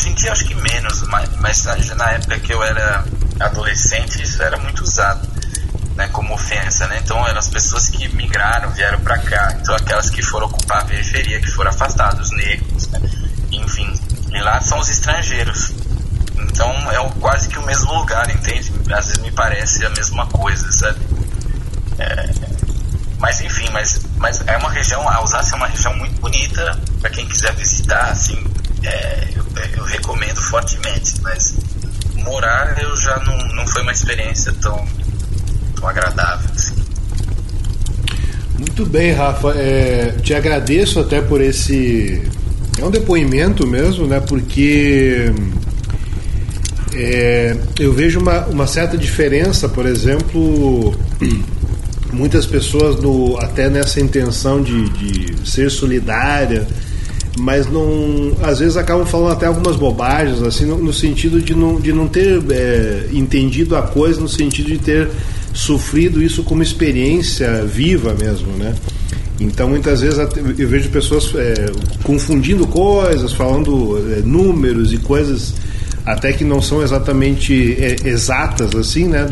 Hoje em dia acho que menos, mas na época que eu era adolescente isso era muito usado, né, como ofensa, né? Então eram as pessoas que migraram, vieram para cá, então aquelas que foram ocupar a periferia, que foram afastados, os negros, né? Enfim, e lá são os estrangeiros. Então é quase que o mesmo lugar, entende? Às vezes me parece a mesma coisa, sabe? Mas enfim, mas é uma região, a Alsácia é uma região muito bonita para quem quiser visitar, assim, eu recomendo fortemente, mas morar eu já não foi uma experiência tão agradável assim. Muito bem, Rafa, te agradeço até por esse, é um depoimento mesmo, né, porque eu vejo uma certa diferença, por exemplo, muitas pessoas até nessa intenção de ser solidária, mas às vezes acabam falando até algumas bobagens, assim, no sentido de não ter entendido a coisa, no sentido de ter sofrido isso como experiência viva mesmo, né? Então muitas vezes eu vejo pessoas confundindo coisas, falando números e coisas até que não são exatamente exatas, assim, né,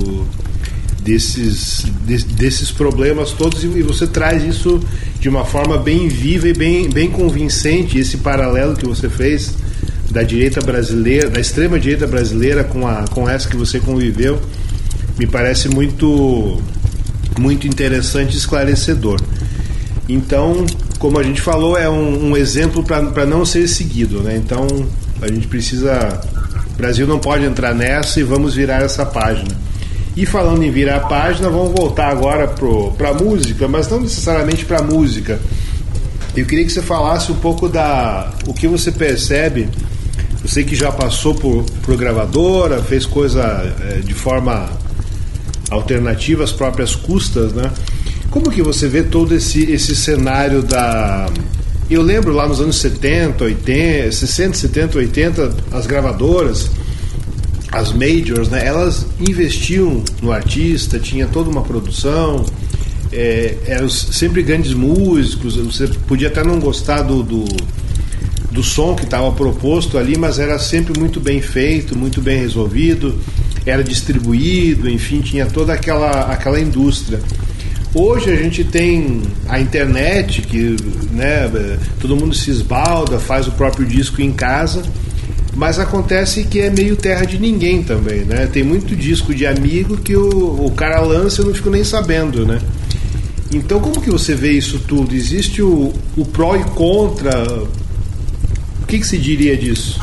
desses problemas todos, e você traz isso de uma forma bem viva e bem convincente, esse paralelo que você fez da direita brasileira, da extrema direita brasileira com essa que você conviveu, me parece muito, muito interessante e esclarecedor. Então, como a gente falou, é um exemplo para não ser seguido, né? Então a gente precisa, o Brasil não pode entrar nessa e vamos virar essa página. E falando em virar a página, vamos voltar agora para a música, mas não necessariamente para a música. Eu queria que você falasse um pouco o que você percebe. Eu sei que já passou por gravadora, fez coisa de forma alternativa às próprias custas, né? Como que você vê todo esse cenário Eu lembro lá nos anos 70, 80, 60, 70, 80, as gravadoras, as majors, né, elas investiam no artista, tinha toda uma produção, eram sempre grandes músicos, você podia até não gostar do som que estava proposto ali, mas era sempre muito bem feito, muito bem resolvido, era distribuído, enfim, tinha toda aquela indústria. Hoje a gente tem a internet, que, né, todo mundo se esbalda, faz o próprio disco em casa, mas acontece que é meio terra de ninguém também, né? Tem muito disco de amigo que o cara lança e eu não fico nem sabendo, né? Então como que você vê isso tudo? Existe o pró e contra? O que se diria disso?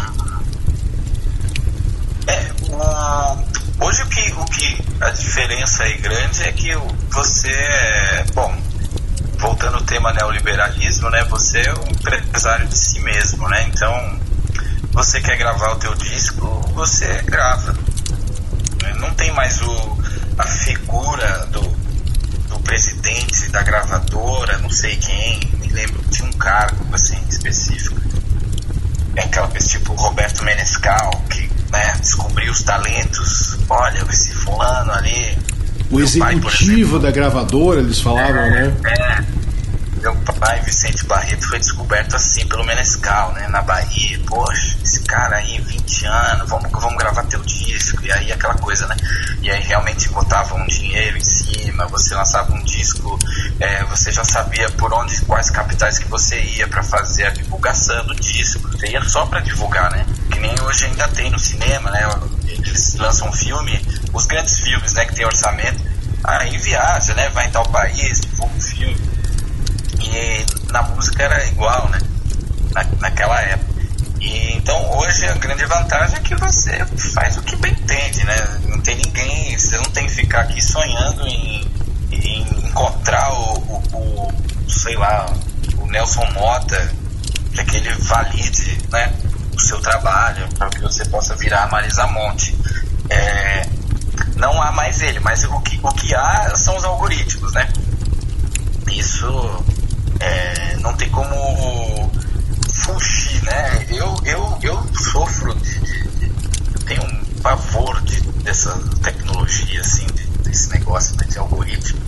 Hoje o que a diferença aí grande é que você, bom, voltando ao tema neoliberalismo, né? Você é um empresário de si mesmo, né? Então você quer gravar o teu disco, você grava. Não tem mais a figura do presidente da gravadora, não sei quem, me lembro, tinha um cargo assim específico. É aquela pessoa tipo Roberto Menescal, que, né, descobriu os talentos. Olha, esse fulano ali. O executivo da gravadora, eles falavam, né? Meu pai, Vicente Barreto, foi descoberto assim pelo Menescal, né, na Bahia. Poxa, esse cara aí, 20 anos, vamos gravar teu disco. E aí aquela coisa, né? E aí realmente botavam um dinheiro em cima, você lançava um disco, você já sabia quais capitais que você ia para fazer a divulgação do disco. Você ia só para divulgar, né? Que nem hoje ainda tem no cinema, né? Eles lançam um filme, os grandes filmes, né, que tem orçamento, aí viaja, né? Vai em tal país, divulga um filme. E na música era igual, né? Naquela época. E então hoje a grande vantagem é que você faz o que bem entende, né? Não tem ninguém, você não tem que ficar aqui sonhando em encontrar sei lá, o Nelson Mota, para que ele valide, né, o seu trabalho, para que você possa virar a Marisa Monte. Não há mais ele, mas o que há são os algoritmos, né? Isso não tem como fugir, né? Eu sofro eu tenho um pavor dessa tecnologia, assim, desse negócio, né, de algoritmo.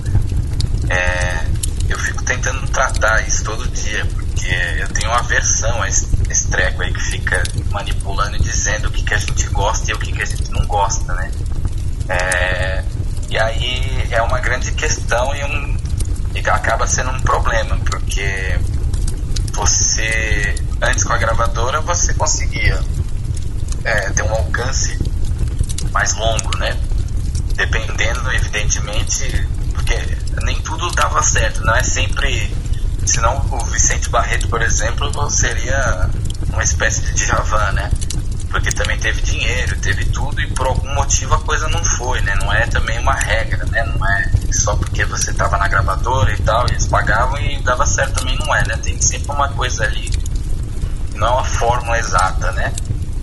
Eu fico tentando tratar isso todo dia, porque eu tenho uma aversão a esse treco aí que fica manipulando e dizendo o que a gente gosta e o que a gente não gosta, né? E aí é uma grande questão e acaba sendo um problema, porque você, antes com a gravadora, você conseguia ter um alcance mais longo, né? Dependendo, evidentemente, porque nem tudo dava certo, não é sempre. Senão o Vicente Barreto, por exemplo, seria uma espécie de Djavan, né? Porque também teve dinheiro, teve tudo, e por algum motivo a coisa não foi, né? Não é também uma regra, né? Não é só porque você estava na gravadora e tal, eles pagavam e dava certo, também não é, né? Tem sempre uma coisa ali, não é uma fórmula exata, né?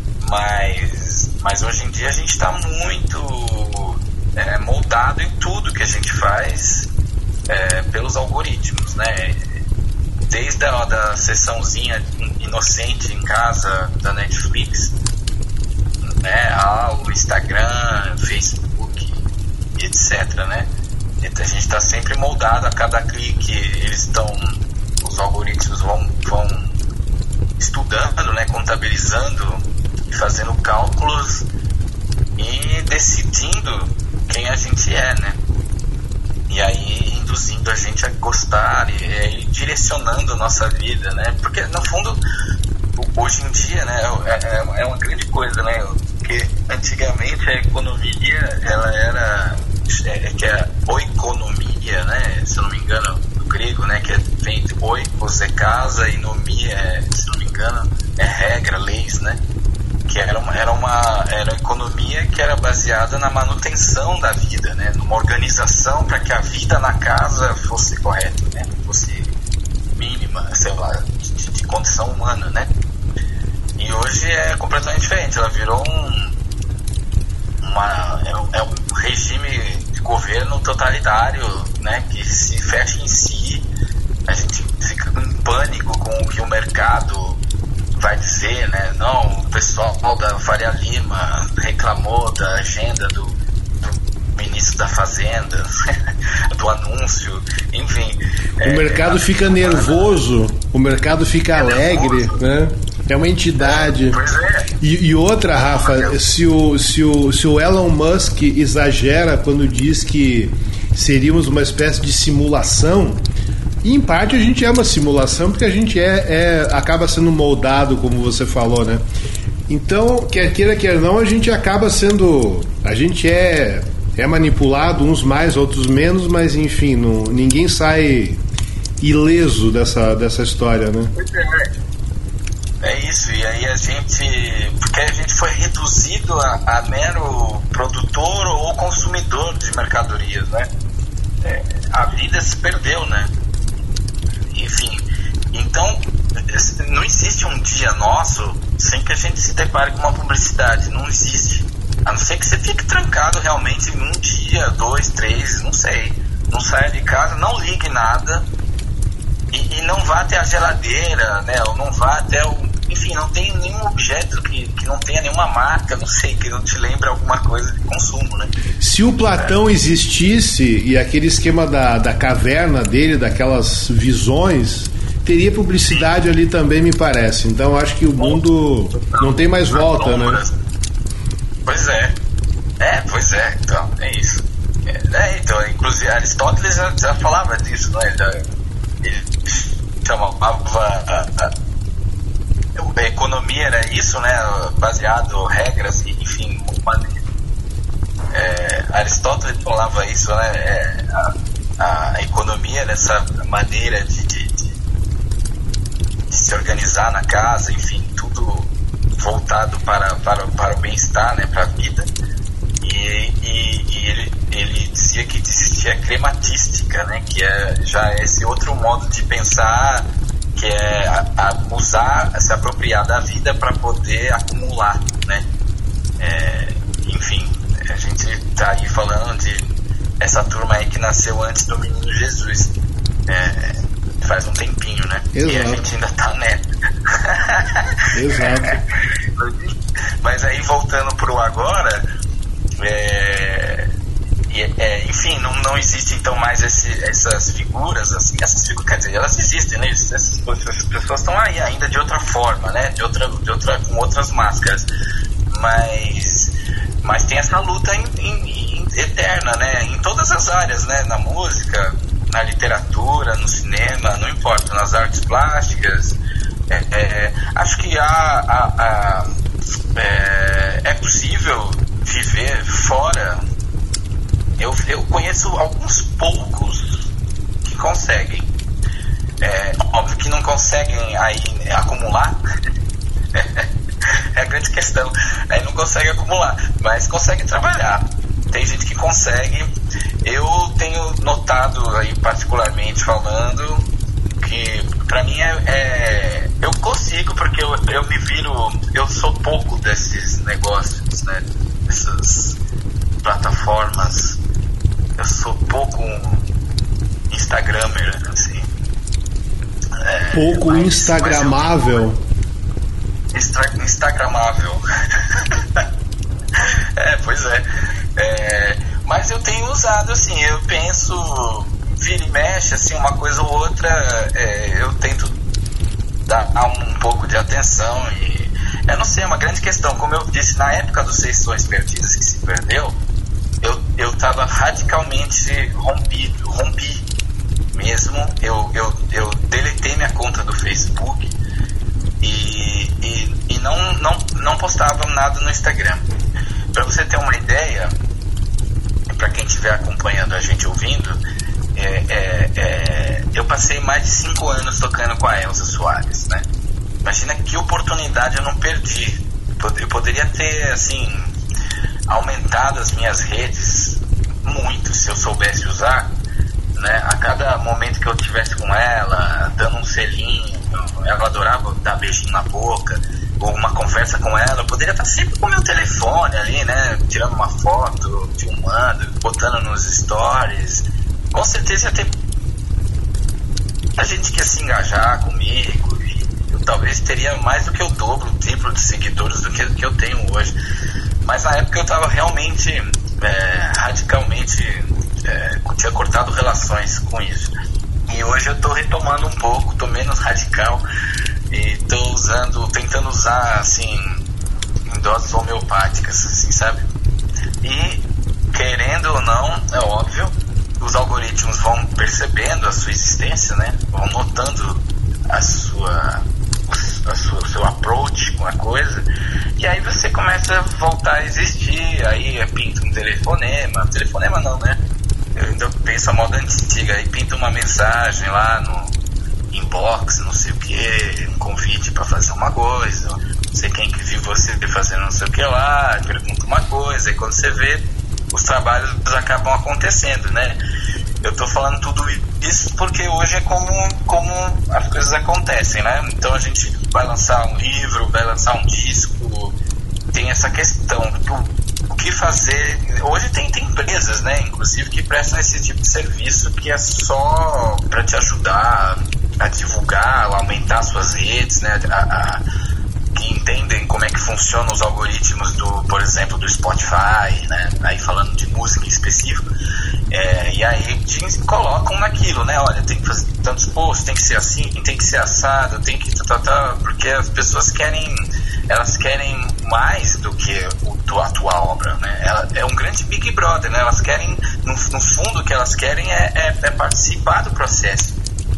Mas hoje em dia a gente está muito moldado em tudo que a gente faz pelos algoritmos, né? Desde da sessãozinha inocente em casa da Netflix, né, ao Instagram, Facebook, etc, né? A gente está sempre moldado a cada clique. Os algoritmos vão estudando, né, contabilizando e fazendo cálculos e decidindo quem a gente é, né? E aí induzindo a gente a gostar e direcionando a nossa vida, né? Porque no fundo, hoje em dia, né, é uma grande coisa, né? Porque antigamente a economia, ela era que é oikonomia, né? Se eu não me engano, do grego, né? Que vem de oikos, é casa, e nomia, se não me engano, é regra, leis, né? Que era uma economia que era baseada na manutenção da vida, né? Numa organização para que a vida na casa fosse correta, né? Fosse mínima, sei lá, de condição humana, né? E hoje é completamente diferente. Ela virou um regime de governo totalitário, né? Que se fecha em si. A gente fica em pânico com o que o mercado vai dizer, né? Não, o pessoal da Faria Lima reclamou da agenda do ministro da Fazenda, do anúncio, enfim. O mercado fica nervoso, o mercado fica alegre, nervoso, né? É uma entidade. Pois é. E outra, Rafa, se o Elon Musk exagera quando diz que seríamos uma espécie de simulação, e em parte a gente é uma simulação, porque a gente acaba sendo moldado, como você falou, né? Então, quer queira, quer não, a gente acaba sendo... A gente é manipulado, uns mais, outros menos, mas enfim, ninguém sai ileso dessa história, né? É isso, e aí a gente... Porque a gente foi reduzido a mero produtor ou consumidor de mercadorias, né? A vida se perdeu, né? Enfim, então não existe um dia nosso sem que a gente se depare com uma publicidade, não existe, a não ser que você fique trancado realmente em um dia, 2, 3, não sei, não saia de casa, não ligue nada e não vá até a geladeira, né, ou não vá até enfim, não tem nenhum objeto que não tenha nenhuma marca, não sei, que não te lembre alguma coisa de consumo, né? Se o Platão existisse e aquele esquema da caverna dele, daquelas visões, teria publicidade ali também, me parece. Então acho que o mundo não tem mais volta, né? Pois é. Pois é, então, é isso. Então, inclusive Aristóteles já falava disso, né? Ele chamava a economia era isso, né? Baseado em regras e, enfim, Aristóteles falava isso, né? A economia era essa maneira de se organizar na casa, enfim, tudo voltado para o bem-estar, né? Para a vida. E ele dizia que existia a crematística, né? Que já é esse outro modo de pensar, que é se apropriar da vida para poder acumular, né? Enfim, a gente está aí falando de essa turma aí que nasceu antes do menino Jesus, faz um tempinho, né? Exato. E a gente ainda está nessa. Exato. Mas aí, voltando pro agora, e enfim, não existe então mais essas figuras, assim, quer dizer, elas existem, né? Essas pessoas estão aí ainda de outra forma, né? Com outras máscaras, mas tem essa luta eterna, né? Em todas as áreas, né? Na música, na literatura, no cinema, não importa, nas artes plásticas. Acho que é possível viver fora. Eu conheço alguns poucos que conseguem. Óbvio que não conseguem aí acumular. É a grande questão. Aí não consegue acumular, mas consegue trabalhar. Tem gente que consegue. Eu tenho notado aí, particularmente falando, que pra mim eu consigo, porque eu me viro, eu sou pouco desses negócios, né? Essas plataformas. Eu sou pouco instagramer, assim. Pouco instagramável. Instagramável. Pois é. Mas eu tenho usado, assim, eu penso, vira e mexe, assim, uma coisa ou outra, eu tento dar um pouco de atenção e, eu não sei, é uma grande questão. Como eu disse, na época dos Sessões Perdidas, que se perdeu, eu estava radicalmente rompi mesmo. Eu deletei minha conta do Facebook e não postava nada no Instagram. Para você ter uma ideia, para quem estiver acompanhando a gente ouvindo, eu passei mais de 5 anos tocando com a Elza Soares, né? Imagina que oportunidade eu não perdi. Eu poderia ter, assim, aumentado as minhas redes muito, se eu soubesse usar, né? A cada momento que eu estivesse com ela, dando um selinho, ela adorava dar beijinho na boca, ou uma conversa com ela, eu poderia estar sempre com o meu telefone ali, né? Tirando uma foto, filmando, botando nos stories. Com certeza ia ter a gente que ia se engajar comigo, e eu talvez teria mais do que o dobro, o triplo de seguidores do que eu tenho hoje. Mas na época eu estava realmente radicalmente tinha cortado relações com isso. E hoje eu estou retomando um pouco, estou menos radical e estou tentando usar, assim, em doses homeopáticas, assim, sabe? E querendo ou não, é óbvio, os algoritmos vão percebendo a sua existência, né? Vão notando o seu approach com a coisa, e aí você começa a voltar a existir. Aí pinta um telefonema não, né? Eu ainda penso a moda antiga, aí pinta uma mensagem lá no inbox, não sei o que, um convite para fazer uma coisa, não sei quem que viu você fazendo não sei o que lá, pergunta uma coisa, e quando você vê, os trabalhos acabam acontecendo, né? Eu tô falando tudo isso porque hoje é como as coisas acontecem, né? Então a gente vai lançar um livro, vai lançar um disco, tem essa questão o que fazer. Hoje tem empresas, né, inclusive, que prestam esse tipo de serviço, que é só para te ajudar a divulgar, a aumentar suas redes, né, que entendem como é que funcionam os algoritmos por exemplo, do Spotify, né, aí falando de música em específico, e aí te colocam naquilo, né, olha, tem que fazer tantos posts, tem que ser assim, tem que ser assado, tem que porque as pessoas querem mais do que a tua obra, né? É um grande Big Brother, né? Elas querem, no fundo, o que elas querem é participar do processo.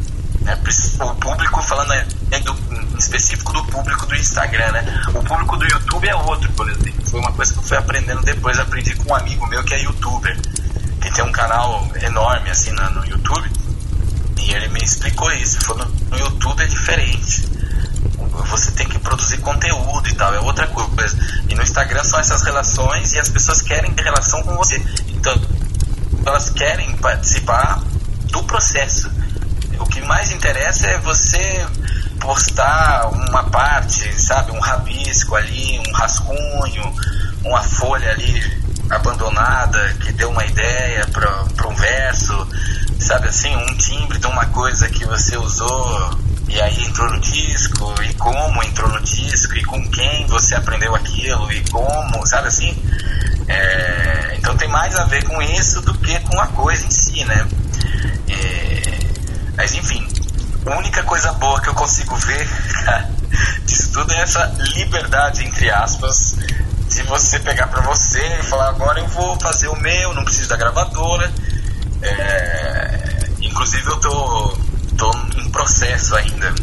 O público, falando em específico do público do Instagram, né? O público do YouTube é outro, por exemplo. Foi uma coisa que eu fui aprendendo depois. Aprendi com um amigo meu que é youtuber, que tem um canal enorme assim no YouTube, e ele me explicou isso. Ele falou, no YouTube é diferente. Você tem que produzir conteúdo e tal, é outra coisa. E no Instagram são essas relações, e as pessoas querem ter relação com você. Então, elas querem participar do processo. O que mais interessa é você postar uma parte, sabe? Um rabisco ali, um rascunho, uma folha ali abandonada que deu uma ideia para um verso, sabe assim? Um timbre de uma coisa que você usou e aí entrou no disco, e como entrou no disco, e com quem você aprendeu aquilo, e como, sabe assim? Então tem mais a ver com isso do que com a coisa em si, né? Mas enfim, a única coisa boa que eu consigo ver, cara, disso tudo é essa liberdade, entre aspas, de você pegar pra você e falar, agora eu vou fazer o meu, não preciso da gravadora. Inclusive eu tô em processo ainda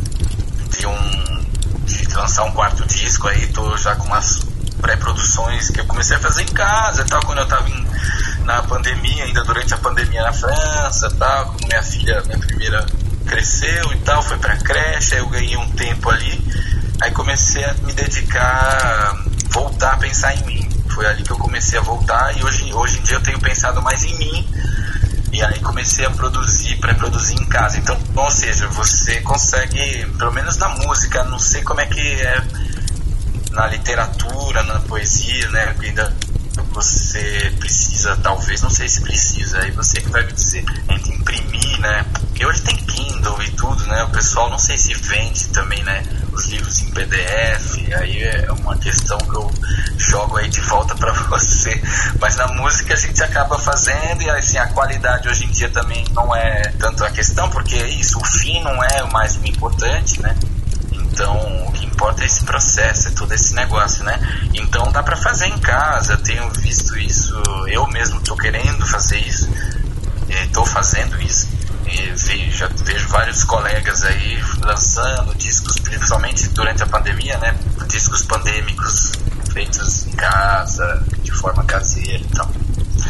de lançar um quarto disco aí, tô já com umas pré-produções que eu comecei a fazer em casa e tal, quando eu tava na pandemia, ainda durante a pandemia na França e tal, quando minha primeira cresceu e tal, foi pra creche, aí eu ganhei um tempo ali, aí comecei a me dedicar, voltar a pensar em mim. Foi ali que eu comecei a voltar, e hoje em dia eu tenho pensado mais em mim, e aí comecei a pré-produzir em casa. Então, ou seja, você consegue, pelo menos na música, não sei como é que é na literatura, na poesia, né, ainda você precisa, talvez, não sei se precisa, aí você que vai me dizer, entre imprimir, né, porque hoje tem Kindle e tudo, né, o pessoal não sei se vende também, né, os livros em PDF, aí é uma questão que eu jogo aí de volta para você, mas na música a gente acaba fazendo, e assim, a qualidade hoje em dia também não é tanto a questão, porque é isso, o fim não é o mais importante, né. Então, o que importa é esse processo, é todo esse negócio, né? Então, dá pra fazer em casa, eu tenho visto isso, eu mesmo tô querendo fazer isso, tô fazendo isso, já vejo vários colegas aí lançando discos, principalmente durante a pandemia, né? Discos pandêmicos feitos em casa, de forma caseira e tal.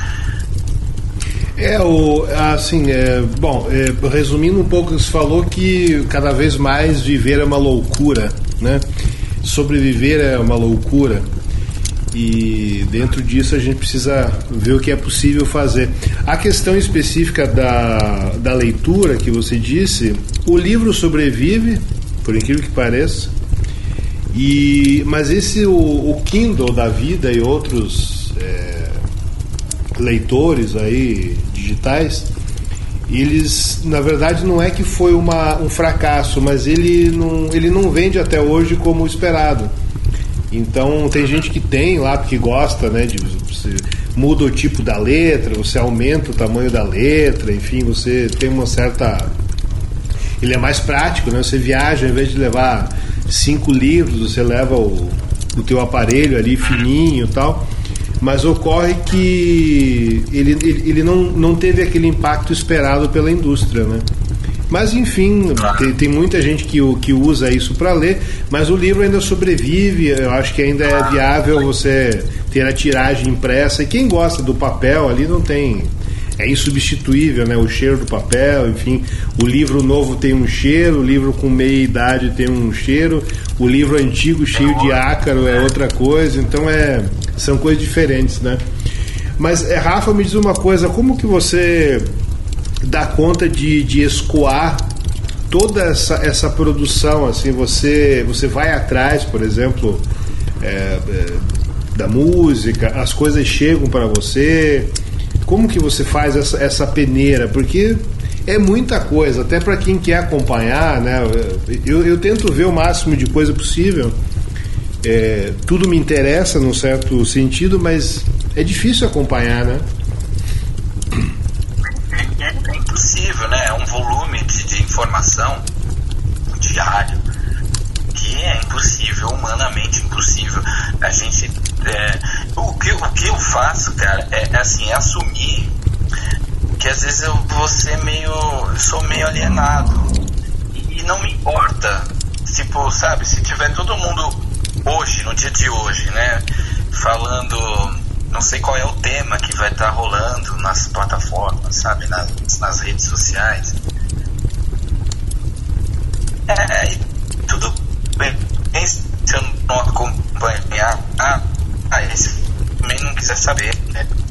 Resumindo um pouco, você falou que cada vez mais viver é uma loucura, né? Sobreviver é uma loucura, e dentro disso a gente precisa ver o que é possível fazer. A questão específica da leitura que você disse, o livro sobrevive, por incrível que pareça, mas o Kindle da vida e outros leitores aí digitais, eles, na verdade, não é que foi um fracasso, mas ele não vende até hoje como esperado. Então tem gente que tem lá porque gosta, né, você muda o tipo da letra, você aumenta o tamanho da letra, enfim, você tem uma certa, ele é mais prático, né? Você viaja, ao invés de levar 5 livros, você leva o teu aparelho ali fininho e tal. Mas ocorre que ele não teve aquele impacto esperado pela indústria, né? Mas enfim, tem muita gente que usa isso para ler, mas o livro ainda sobrevive. Eu acho que ainda é viável você ter a tiragem impressa, e quem gosta do papel ali não tem, é insubstituível, né? O cheiro do papel, enfim, o livro novo tem um cheiro, o livro com meia idade tem um cheiro, o livro antigo cheio de ácaro é outra coisa. Então são coisas diferentes, né? Mas, Rafa, me diz uma coisa, como que você dá conta de escoar toda essa produção, assim, você vai atrás, por exemplo, da música, as coisas chegam para você, como que você faz essa peneira? Porque é muita coisa, até para quem quer acompanhar, né? Eu tento ver o máximo de coisa possível, tudo me interessa num certo sentido, mas é difícil acompanhar, né? É impossível, né? É um volume de informação diário que é impossível, humanamente impossível. A gente, o que eu faço, cara, é assumir que às vezes eu sou meio alienado, e não me importa, tipo, sabe, se tiver todo mundo hoje, no dia de hoje, né, falando, não sei qual é o tema que vai estar rolando nas plataformas, sabe, nas redes sociais, tudo bem, se eu não acompanhar, esse também não quiser saber, né?